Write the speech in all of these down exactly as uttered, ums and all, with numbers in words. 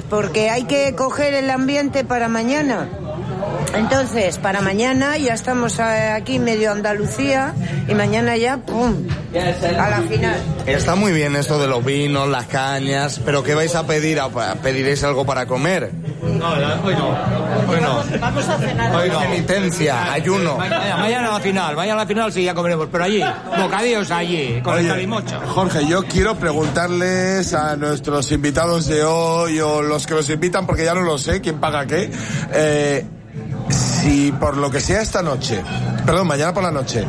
porque hay que coger el ambiente para mañana. Entonces, para mañana ya estamos aquí medio Andalucía y mañana ya, ¡pum!, a la final. Está muy bien esto de los vinos, las cañas, pero ¿qué vais a pedir? ¿Pediréis algo para comer? No, hoy no, hoy no. Vamos a cenar. Hoy no. Penitencia, ayuno. Mañana, mañana a la final, mañana a la final sí ya comeremos, pero allí, bocadillos allí, con Oye, el calimocho. Jorge, yo quiero preguntarles a nuestros invitados de hoy o los que los invitan, porque ya no lo sé, quién paga qué, eh, si por lo que sea esta noche, perdón, mañana por la noche,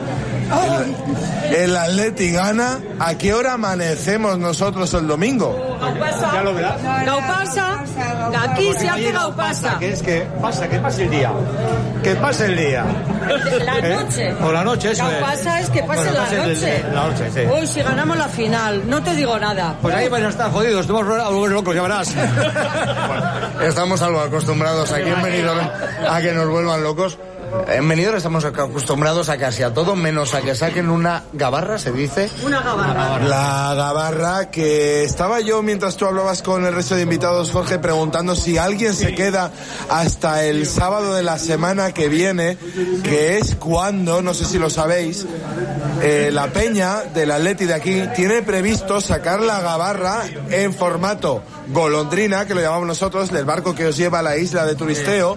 el, el Atleti gana, ¿a qué hora amanecemos nosotros el domingo? Gaupasa. Ya lo verás. Gaupasa. Aquí se hace Gaupasa. Que es que pasa, que pase el día. Que pase el día. La noche. ¿Eh? O la noche, eso es. Gaupasa es que pase bueno, la pase noche. El, la noche, sí. Hoy si ganamos la final, no te digo nada. Pues ahí vais a estar jodidos, estamos locos, ya verás. Bueno, estamos algo acostumbrados aquí en Benidorm a que nos vuelvan locos. En Benidorm estamos acostumbrados a casi a todo, menos a que saquen una gabarra, se dice. Una gabarra. La gabarra, que estaba yo mientras tú hablabas con el resto de invitados, Jorge, preguntando si alguien se queda hasta el sábado de la semana que viene, que es cuando, no sé si lo sabéis, eh, la peña del Atleti de aquí tiene previsto sacar la gabarra en formato golondrina, que lo llamamos nosotros, del barco que os lleva a la isla de turisteo.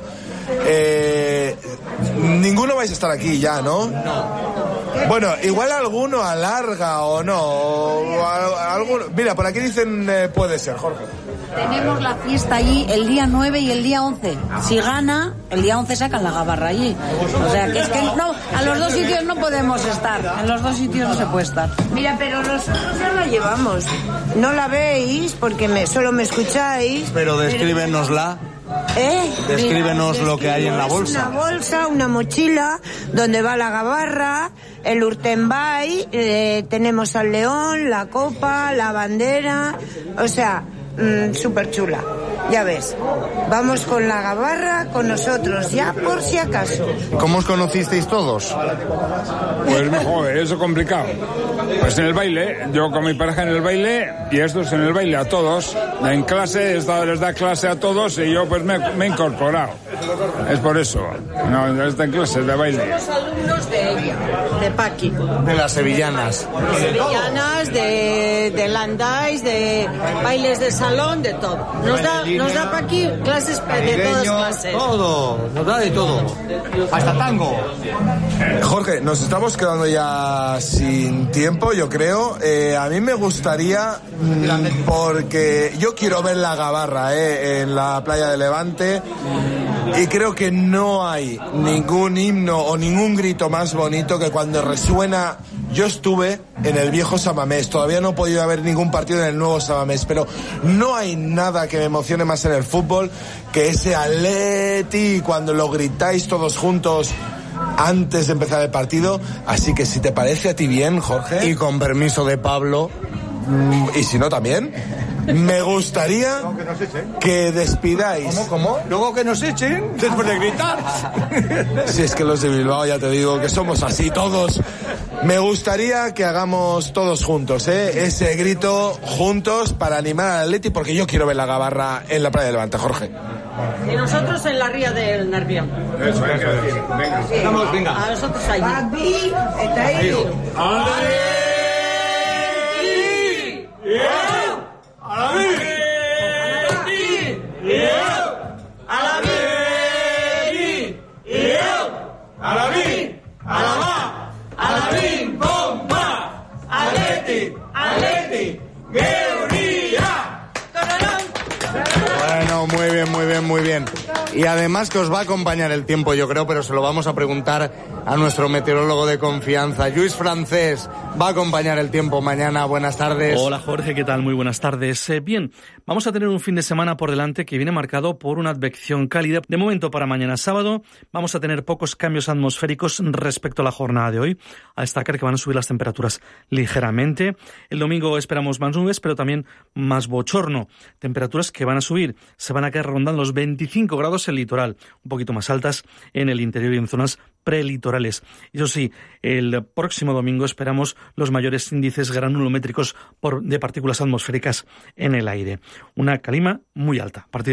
Eh, ninguno vais a estar aquí ya, ¿no? No. Bueno, igual alguno alarga o no. O a, alguno, mira, por aquí dicen eh, puede ser, Jorge. Tenemos la fiesta allí el día nueve y el día once. Si gana, el día once sacan la gabarra allí. O sea, que es que no, a los dos sitios no podemos estar. En los dos sitios no se puede estar. Mira, pero nosotros ya la llevamos. No la veis porque me, solo me escucháis. Pero descríbenosla. ¿Eh? Descríbenos Mira, lo que hay en la bolsa. Una bolsa, una mochila, donde va la gabarra, el Urtenbay, eh, tenemos al león, la copa, la bandera, o sea, mmm, súper chula. Ya ves, vamos con la gabarra, con nosotros, ya por si acaso. ¿Cómo os conocisteis todos? Pues mejor, eso es complicado. Pues en el baile, yo con mi pareja en el baile y estos en el baile a todos. En clase, esta les da clase a todos y yo pues me, me he incorporado. Es por eso, no, está en clases de baile. Somos alumnos de ella, de Paqui. De las sevillanas. De sevillanas, de, de landais, de bailes de salón, de todo. Nos da, nos da Paqui clases de todas clases. Todo, nos da de todo. Hasta tango. Jorge, nos estamos quedando ya sin tiempo, yo creo. Eh, a mí me gustaría, mmm, porque yo quiero ver la gabarra eh, en la playa de Levante. Y creo que no hay ningún himno o ningún grito más bonito que cuando resuena. Yo estuve en el viejo San Mamés, todavía no he podido ver ningún partido en el nuevo San Mamés, pero no hay nada que me emocione más en el fútbol que ese Atleti cuando lo gritáis todos juntos antes de empezar el partido. Así que si te parece a ti bien, Jorge, y con permiso de Pablo, y si no también, me gustaría que despidáis. ¿Cómo, cómo? Luego que nos echen después de gritar. Si es que los de Bilbao, ya te digo, que somos así todos. Me gustaría que hagamos todos juntos, ¿eh? Ese grito juntos para animar al Atleti, porque yo quiero ver la gabarra en la playa de Levante, Jorge. Y nosotros en la ría del Nervión. Eso, hay que decir. Venga. Sí. Vamos, venga. A nosotros allí. Aquí, está ahí. Bueno, muy bien, muy bien, muy bien. Y además que os va a acompañar el tiempo, yo creo, pero se lo vamos a preguntar a nuestro meteorólogo de confianza. Lluís Francés, va a acompañar el tiempo mañana. Buenas tardes. Hola Jorge, ¿qué tal? Muy buenas tardes. Eh, bien, vamos a tener un fin de semana por delante que viene marcado por una advección cálida. De momento, para mañana sábado, vamos a tener pocos cambios atmosféricos respecto a la jornada de hoy. A destacar que van a subir las temperaturas ligeramente. El domingo esperamos más nubes, pero también más bochorno. Temperaturas que van a subir. Se van a quedar rondando los veinticinco grados en el litoral, un poquito más altas en el interior y en zonas prelitorales. Eso sí, el próximo domingo esperamos los mayores índices granulométricos por, de partículas atmosféricas en el aire. Una calima muy alta. A partir